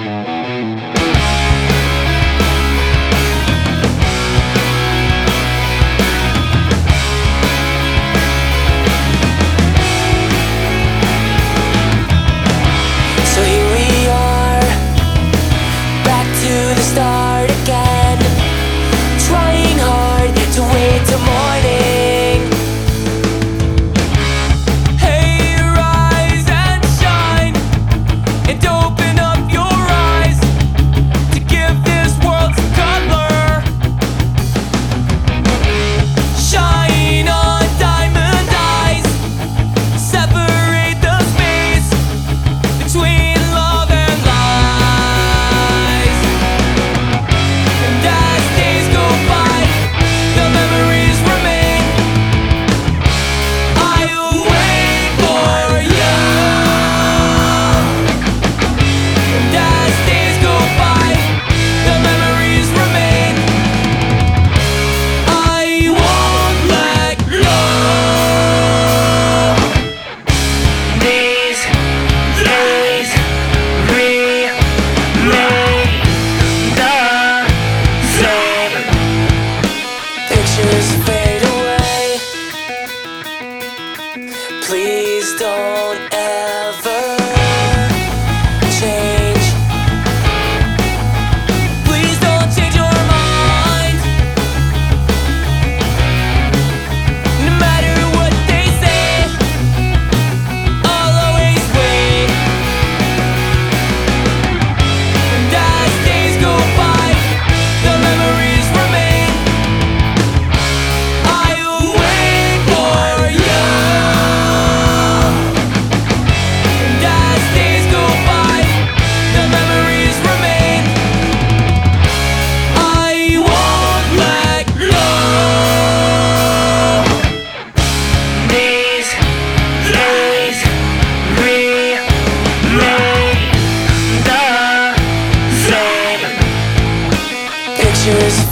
So here we are, back to the start again, trying hard to wait till morning. Hey, rise and shine, and open up your eyes to give this world some color. Shine on diamond eyes, separate the space between love and lies. And as days go by, the memories remain. I'll wait for you. And as days go by, the memories remain. I won't let go. These days remain the same. Pictures fade away. Please don't ever change. Please don't change your mind. No matter what they say, I'll always wait. And as days go by, the memories remain. I'll wait for you. And as days go by, the memories remain. I won't let go. These days remain the same. Pictures